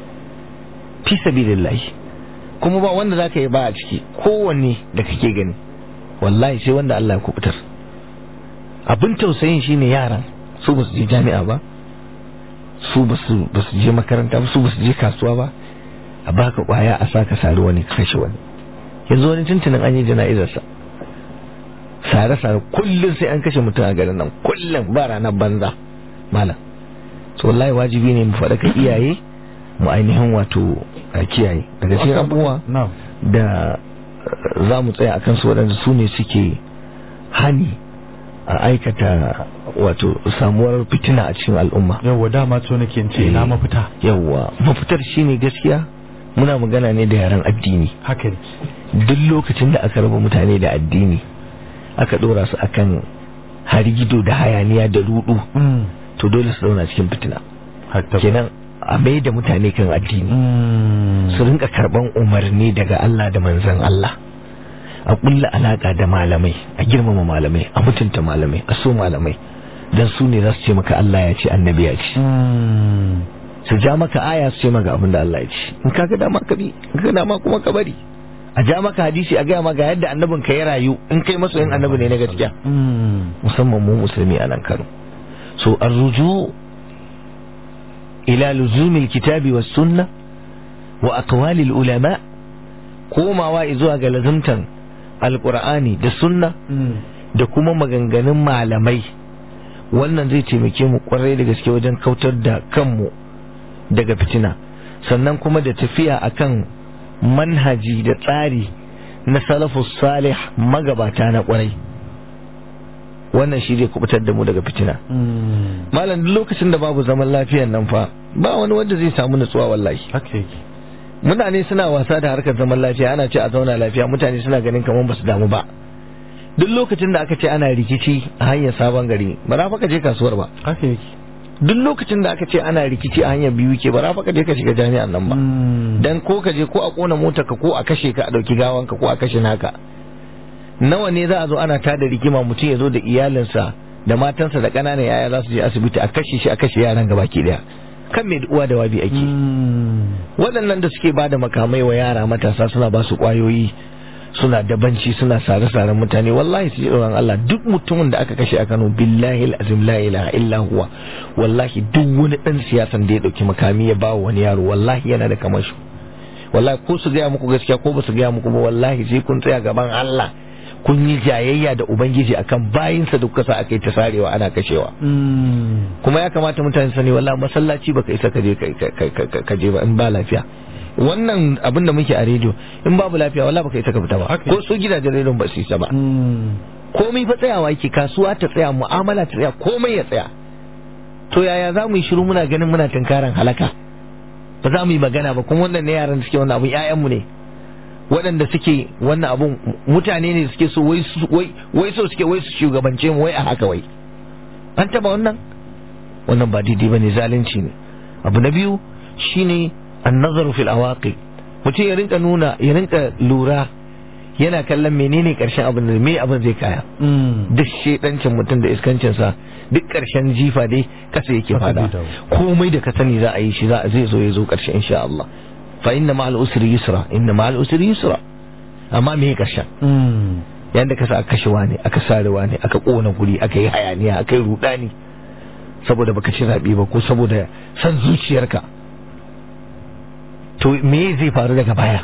fi sabilillahi. kuma ba wanda za ka yi ba a ciki, kowanne da kake gani wallahi sai wanda Allah ya kubutar. abin tausayin shine yaran su ba su je jami'a ba, su ba su je makaranta ba, su ba su je kasuwa ba, a baka kwaya a saka sari wani kashe wani. yanzu wani tuntunin an yi jana'izarsa sare-sare kullum sai an kashe mutum a garin nan, kullum ba ranar banza malam. so wallahi wajibi ne mu faɗa ka iyaye mu ainihin wato a kiyaye daga cikin abubuwa da za mu tsaya akan su waɗanda su ne suke hani a aikata wato samuwar fitina a cikin al'umma. yawwa dama to nake ce na mafita. yawwa mafitar shine gaskiya muna magana ne da yaran addini. haka ne. duk lokacin da aka raba mutane da addini aka dora su akan harigido da hayaniya da rudu to dole su zauna cikin fitina. kenan a mai da mutane kan addini, su rinka karban umarni daga Allah da manzon Allah, a kulla alaka da malamai, a girmama malamai, a mutunta malamai, a so malamai, dan su ne za su ce maka Allah ya ce annabi ya ce, su ja maka aya su ce maka abin da Allah ya ce, in ka ga dama ka bi, in ka dama kuma ka bari, a ja maka hadisi a gaya maka yadda annabin ka ya rayu, in kai masoyin annabi ne na gaskiya. musamman mu musulmi a nan Kano. so arruju ila luzumil kitabi was sunna wa aqwalil ulama, komawa zuwa ga lazumtan alqur'ani da sunna da kuma maganganun malamai, wannan zai taimake mu kwarai da gaske wajen kautar da kanmu daga fitina, sannan kuma da tafiya akan manhaji da tsari na salafus salih magabata na kwarai, wannan shi zai kubutar da mu daga fitina. malam duk lokacin da babu zaman lafiyan nan fa ba wani wanda zai samu nutsuwa wallahi. mutane suna wasa da harkar zaman lafiya, ana ce a zauna lafiya, mutane suna ganin kamar basu damu ba. duk lokacin da aka ce ana rikici a hanyar sabon gari ba za ka je kasuwar ba. duk lokacin da aka ce ana rikici a hanyar biyu ke ba za ka je ka shiga jami'an nan ba. dan ko ka je ko a kona motar ka ko a kashe ka a dauki gawan ka ko a kashe naka. nawa ne za a zo ana tada rigima, mutum ya zo da iyalinsa da matansa da ƙananan yaya za su je asibiti a kashe shi a kashe yaran gabaki daya, kan mai uwa da wabi ake. waɗannan da suke ba da makamai wa yara matasa suna ba su ƙwayoyi, suna dabanci, suna sare-saren mutane, wallahi su ji tsoron Allah. duk mutumin da aka kashe a Kano billahi azim la ilaha illa huwa, wallahi duk wani ɗan siyasan da ya ɗauki makami ya ba wani yaro wallahi yana da kamar shi. wallahi ko su gaya muku gaskiya ko ba su gaya muku ba, wallahi sai kun tsaya gaban Allah kun yi jayayya da ubangiji akan bayinsa da kuka sa aka yi ta sarewa ana kashewa. kuma ya kamata mutane sani wallahi masallaci baka isa ka je ka je ba in ba lafiya. wannan abin da muke a rediyo in babu lafiya wallahi baka isa ka fita ba, ko su gidajen rediyon ba su isa ba. komai fa tsayawa yake, kasuwa ta tsaya, mu'amala ta tsaya, komai ya tsaya. to yaya za mu yi shiru muna ganin muna tunkaran halaka, ba za mu yi magana ba? kuma wannan ne yaran da suke wannan abun ƴaƴanmu ne, waɗanda suke wannan abun mutane ne suke so wai wai so suke wai su shugabance mu wai a haka wai an taba wannan wannan ba daidai bane, zalunci ne. abu na biyu shine an-nazaru fil awaqi, mutum ya rinka nuna ya rinka lura yana kallon menene karshen abin da me abin zai kaya. duk shedancin mutum da iskancin sa duk karshen jifa dai kasa yake fada, komai da ka sani za a yi shi za zai zo ya zo karshe insha Allah. fa inna ma'al usri yusra, inna ma'al usri yusra. amma me karshen yanda ka sa aka kashewa ne, aka sarewa ne, aka kona guri, aka yi hayaniya, aka yi rudani saboda baka ci zabe ba ko saboda san zuciyarka, to me zai faru daga baya?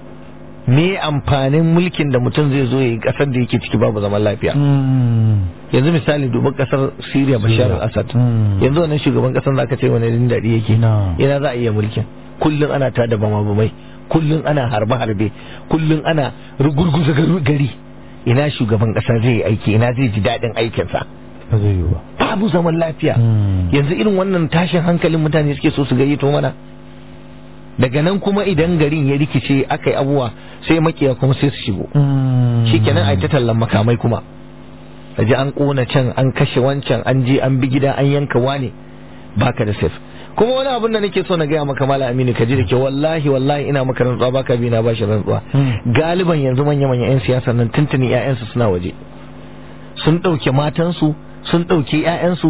me amfanin mulkin da mutum zai zo ya yi kasar da yake ciki babu zaman lafiya? yanzu misali duban kasar Syria Bashar al-Assad yanzu wannan shugaban kasar da aka ce wani din dadi yake ina za a iya mulkin kullun ana tada bama bamai kullun ana harbe harbe kullun ana rugurguza gari ina shugaban kasa zai yi aiki ina zai ji dadin aikin sa ba zai yi ba babu zaman lafiya yanzu irin wannan tashin hankalin mutane suke so su gayyato mana daga nan kuma idan garin ya rikice aka yi abuwa sai makiya kuma sai su shigo shikenan ai ta tallan makamai kuma aje an kona can an kashe wancan an je an bi gida an yanka wane baka da safe kuma wani abin da nake so na gaya maka Malam Aminu ka ji da ke wallahi wallahi ina maka rantsuwa baka bi na bashi rantsuwa galiban yanzu manya manyan yan siyasa nan tuntuni ƴaƴansu suna waje sun dauke matansu sun dauke ƴaƴansu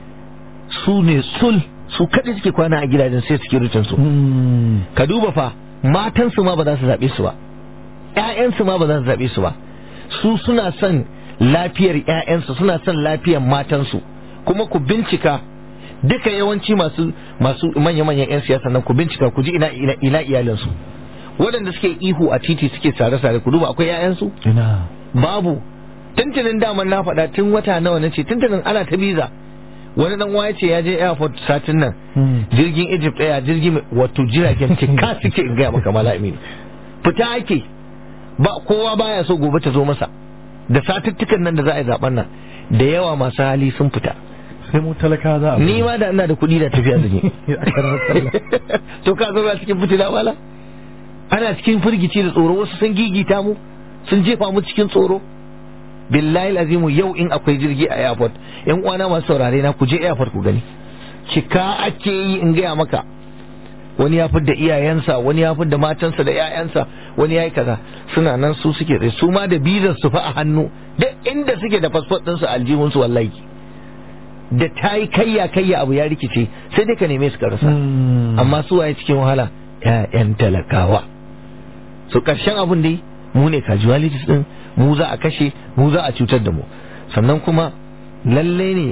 su ne sul su kaɗai suke kwana a gidajen sai security su ka duba fa matansu ma ba za su zaɓe su ba ƴaƴansu ma ba za su zaɓe su ba su suna son lafiyar ƴaƴansu suna son lafiyar matansu kuma ku bincika duka yawanci masu masu manya-manyan 'yan siyasa nan ku bincika ku ji ina ina, ina iyalinsu waɗanda suke ihu a titi suke sare-sare ku duba akwai 'ya'yansu ina babu tuntunin daman na faɗa tun wata nawa na ce tuntunin ana ta biza wani dan waye ce ya je airport satin nan jirgin Egypt ɗaya jirgin wato jiragen cika suke in gaya maka Malam Aminu fita ake ba kowa baya so gobe ta zo masa da satuttukan nan da za a yi zaben nan da yawa masu hali sun fita sai mu talaka za a ni ma da ina da kuɗi da tafiya zan yi to ka zo cikin fitina wala ana cikin firgici da tsoro wasu sun gigita mu sun jefa mu cikin tsoro billahi azimu yau in akwai jirgi a airport yan uwana masu saurare na ku je airport ku gani cika ake yi in gaya maka wani ya fidda iyayensa wani ya fidda matansa da 'ya'yansa wani ya yi kaza suna nan su suke tsaye su ma da bizar su fa a hannu duk inda suke da fasfot ɗinsu aljihunsu wallahi da ta yi kayya kayya abu ya rikice sai dai ka neme su ka rasa amma su waye cikin wahala 'ya'yan talakawa so karshen abun dai mu ne casualties din mu za a kashe mu za a cutar da mu sannan kuma lalle ne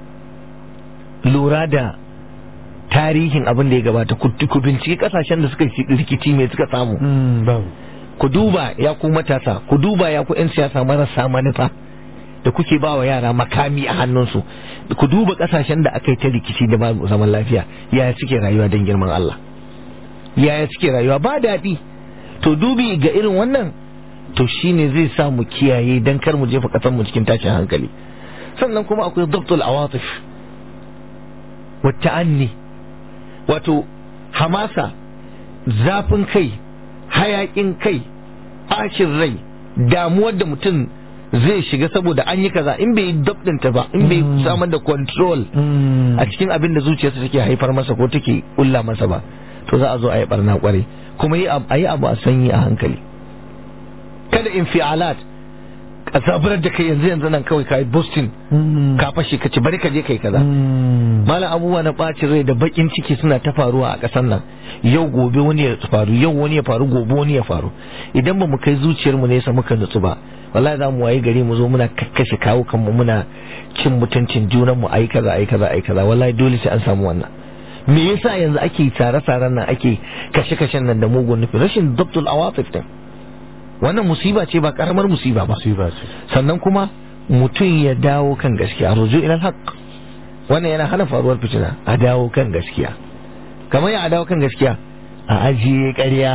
lura da tarihin abin da ya gabata ku binciki kasashen da suka rikici mai suka samu ku duba ya ku matasa ku duba ya ku 'yan siyasa marasa manufa da kuke ba wa yara makami a hannunsu ku duba kasashen da aka yi ta rikici da ba zaman lafiya yaya suke rayuwa don girman Allah yaya suke rayuwa ba daɗi to dubi ga irin wannan to shine zai sa mu kiyaye dan kar mu jefa kasar mu cikin tashin hankali sannan kuma akwai dabtul awatif wa ta'anni wato hamasa zafin kai hayakin kai bacin rai damuwar da mutum zai shiga saboda an yi kaza in bai yi dabdinta ba in bai samar da control a cikin abin da zuciyarsa take haifar masa ko take kulla masa ba to za a zo a yi barna kwarai kuma a yi abu a sanyi a hankali kada infialat a zaburar da kai yanzu yanzu nan kawai kai boosting ka fashe ka ci bari ka je kai kaza malam abubuwa na bacin rai da bakin ciki suna ta faruwa a ƙasar nan yau gobe wani ya faru yau wani ya faru gobe wani ya faru idan ba mu kai zuciyar mu nesa muka nutsu ba wallahi za mu waye gari mu zo muna kakkashe kawo kanmu muna cin mutuncin junan mu ayi kaza ayi kaza ayi kaza wallahi dole sai an samu wannan me yasa yanzu ake tsare-tsaren nan ake kashe-kashen nan da mugun nufi rashin dabtul awatif din wannan musiba ce ba karamar musiba ba musiba ce sannan kuma mutum ya dawo kan gaskiya ruju ila haqq wannan yana hana faruwar fitina a dawo kan gaskiya kamar ya a dawo kan gaskiya a ajiye ƙarya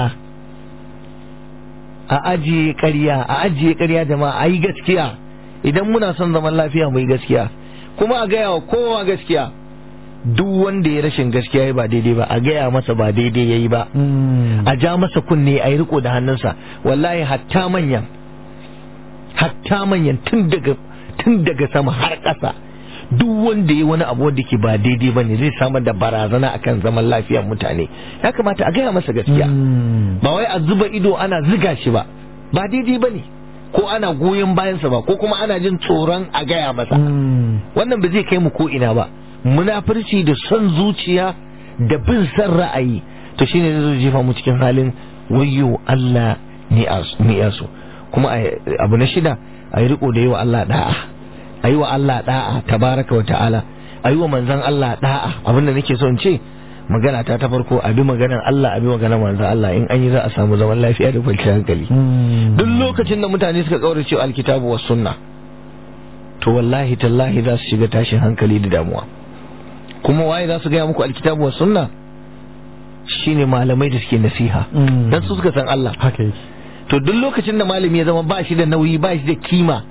a ajiye ƙarya a ajiye ƙarya jama'a a yi gaskiya idan muna son zaman lafiya mu yi gaskiya kuma a gaya wa kowa gaskiya duk wanda ya rashin gaskiya ya ba daidai ba a gaya masa ba daidai ya yi ba a ja masa kunne a yi riko da hannunsa wallahi hatta manyan hatta manyan tun daga tun daga sama har ƙasa duk wanda ya wani abu wanda ke ba daidai ba ne zai samar da barazana akan zaman lafiyar mutane ya kamata a gaya masa gaskiya ba wai a zuba ido ana ziga shi ba ba daidai ba ne ko ana goyon bayansa ba ko kuma ana jin tsoron a gaya masa wannan ba zai kai mu ko ina ba munafurci da son zuciya da bin san ra'ayi to shine zai jefa mu cikin halin wayyo Allah ni asu kuma abu na shida ayi riko da yawa Allah da'a ayi wa Allah da'a tabaraka wa ta'ala ayi wa manzon Allah da'a abinda nake so in ce magana ta ta farko abi maganar Allah abi maganar manzon Allah in an yi za a samu zaman lafiya da kwanciyar hankali duk lokacin da mutane suka kaurace alkitabu was sunna to wallahi tallahi za su shiga tashin hankali da damuwa. Kuma waye za su gaya muku alkitabu wa sunna? Shine malamai da suke nasiha, dan su suka san Allah. haka yake. To duk lokacin da malami ya zama ba shi da nauyi, ba shi da kima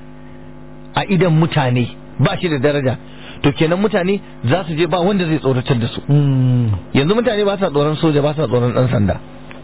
a idan mutane, ba shi da daraja, to kenan mutane za su je ba wanda zai tsoratar da su. Yanzu mutane ba sa tsoron soja, ba sa tsoron dan sanda.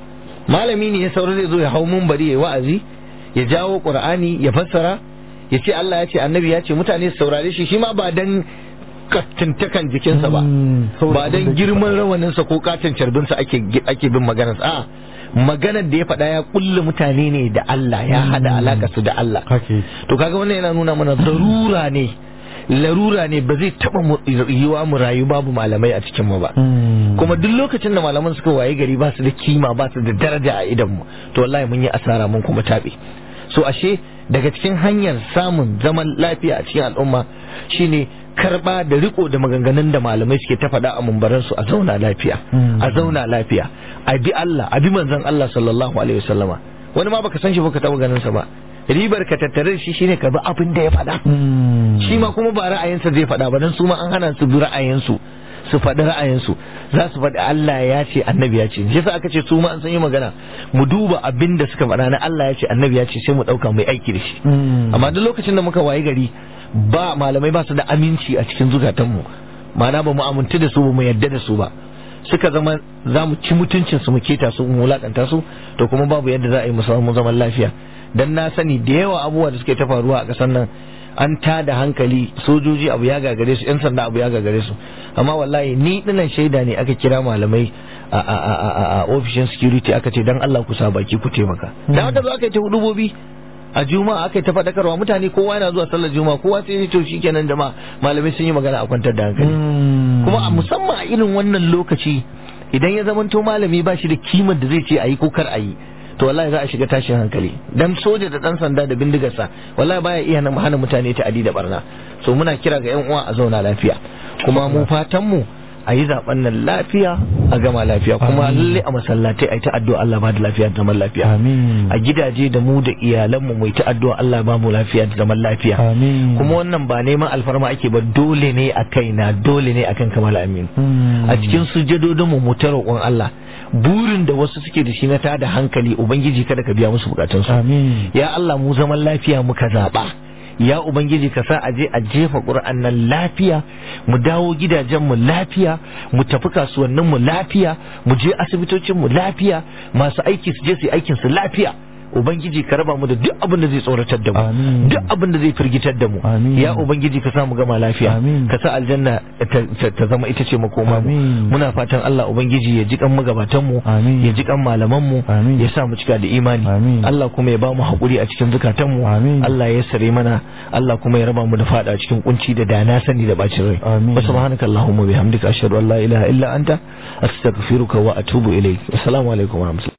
Malami ne ya saurare zai zo ya hau munbari ya wa'azi, ya jawo Qur'ani ya fassara, ya ce Allah ya ce annabi ya ce, mutane su saurare shi, shi ma ba dan kattintakan jikinsa ba, ba dan girman rawaninsa ko katin carbinsa ake ake bin maganarsa. A maganar da ya faɗa ya kulle mutane ne da Allah, ya hada alaka su da Allah. To kaga wannan yana nuna mana zarura ne, larura ne, ba zai taba yiwa mu rayu babu malamai a cikin mu ba. Kuma duk lokacin da malaman suka waye gari ba su da kima, ba su da daraja a idan mu, to wallahi mun yi asara, mun kuma tabe. So ashe daga cikin hanyar samun zaman lafiya a cikin al'umma shine karba da riko da maganganun da malamai suke ta faɗa a mumbaran su, a zauna lafiya, a zauna lafiya, a bi Allah, a bi manzon Allah sallallahu alaihi wasallama. Wani ma baka san shi baka taɓa ganin sa ba, ribar ka tattare shi shine ka bi abin da ya faɗa. Shi ma kuma ba ra'ayinsa zai faɗa ba, dan su ma an hana su bi ra'ayinsu, su faɗi ra'ayinsu, za su faɗi Allah ya ce annabi ya ce. Shi yasa aka ce su ma an san yi magana mu duba abin da suka faɗa na Allah ya ce annabi ya ce sai mu ɗauka mai aiki da shi. Amma duk lokacin da muka wayi gari ba malamai ba su da aminci a cikin zukatanmu, ma'ana ba mu amintu da su, ba mu yadda da su ba, suka zama za mu ci mutuncin su, mu keta su, mu wulakanta su, to kuma babu yadda za a yi mu samu zaman lafiya. Dan na sani da yawa abubuwa da suke ta faruwa a ƙasar nan, an tada hankali, sojoji abu ya gagare su, yan sanda abu ya gagare su, amma wallahi ni dinan shaida ne, aka kira malamai a a a a ofishin security aka ce dan Allah ku sa baki ku taimaka. Dan haka zo aka yi ta hudubobi a juma'a, aka yi ta faɗakarwa, mutane kowa yana zuwa sallar juma'a, kowa sai ya to shikenan jama'a malamai sun yi magana a kwantar da hankali. Kuma a musamman a irin wannan lokaci idan ya zamanto malami ba shi da kimar da zai ce ayi ko kar ayi, to wallahi za a shiga tashin hankali. Dan soja da dan sanda da bindigarsa wallahi baya iya hana mutane ta'adi da barna. So muna kira ga yan uwa a zauna lafiya, kuma mu fatan mu a yi zaben nan lafiya, a gama lafiya, kuma lalle a masallatai a yi ta addu'a Allah ba da lafiya da zaman lafiya. A gidaje da mu da iyalanmu mu yi ta addu'a Allah ba mu lafiya da zaman lafiya. Kuma wannan ba neman alfarma ake ba, dole ne a kaina, dole ne akan Kamal Aminu. A cikin sujjadodin mu mu ta roƙon Allah, burin da wasu suke da shi na tada hankali, ubangiji kada ka biya musu bukatunsu. Ya Allah mu zaman lafiya muka zaba, ya ubangiji ka sa a je a jefa ƙur'an nan lafiya, mu dawo gidajen mu lafiya, mu tafi kasuwannin mu lafiya, mu je asibitocin mu lafiya, masu aiki su je su yi aikin su lafiya. Ubangiji ka raba mu da duk abin da zai tsoratar da mu, duk abin da zai firgitar da mu. Ya ubangiji ka sa mu gama lafiya, ka sa aljanna ta zama ita ce makoma mu. Muna fatan Allah ubangiji ya ji kan magabatan mu, ya ji kan malaman mu, ya sa mu cika da imani. Allah kuma ya ba mu hakuri a cikin zukatan mu, Allah ya sare mana, Allah kuma ya raba mu da fada cikin kunci da dana sani da bacin rai. Wa subhanaka allahumma bihamdika ashhadu an la ilaha illa anta astaghfiruka wa atubu ilayk. Assalamu alaikum wa rahmatullahi.